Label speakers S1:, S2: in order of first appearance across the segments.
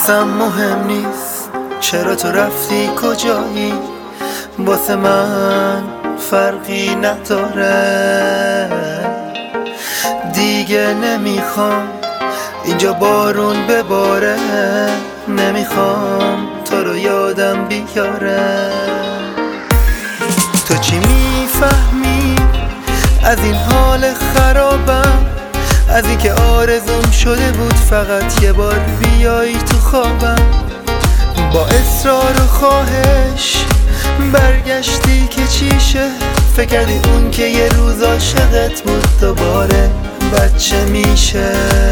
S1: واسم مهم نیست چرا تو رفتی کجایی، واسه من فرقی نداره. دیگه نمیخوام اینجا بارون بباره، نمیخوام تو رو یادم بیاره. تو چی میفهمی از این حال خرابم، از این که آرزوم شده بود فقط یه بار بیایی تو خوابم. با اصرار و خواهش برگشتی که چیشه، فکر کردی اون که یه روز عاشقت بود دوباره بچه میشه.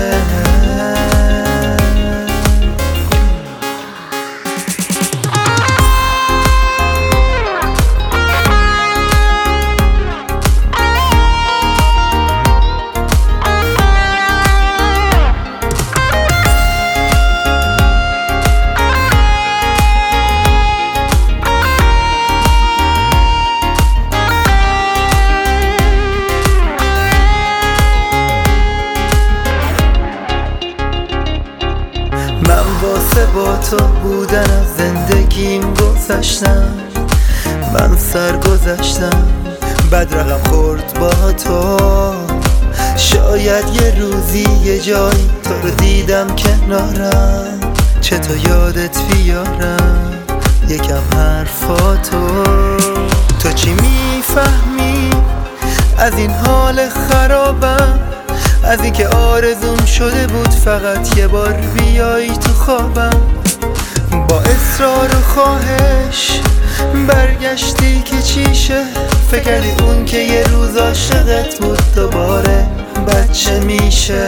S1: من واسه با تو بودن از زندگیم گذشتم، من سرگذشتم بد رقم خورد با تو. شاید یه روزی یه جایی تو رو دیدم کنارم، چطور یادت بیارم یکم حرفاتو. تو چی میفهمی از این حال خرابم، از این که آرزوم شده بود فقط یه بار بیایی تو خوابم. با اصرار و خواهش برگشتی که چیشه، فکر کردی اون که یه روز عاشقت بود دوباره بچه میشه.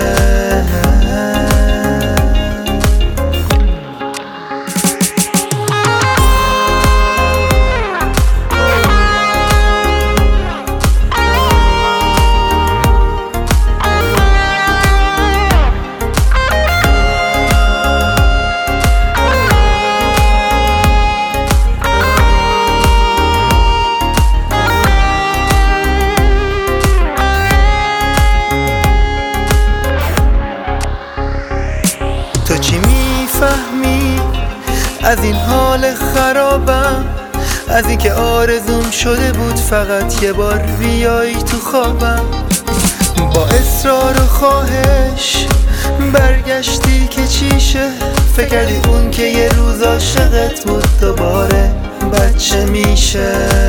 S1: تو چی میفهمی از این حال خرابم، از این که آرزوم شده بود فقط یه بار بیایی تو خوابم. با اصرار و خواهش برگشتی که چیشه، فکر کردی اون که یه روز عاشقت بود دوباره بچه میشه.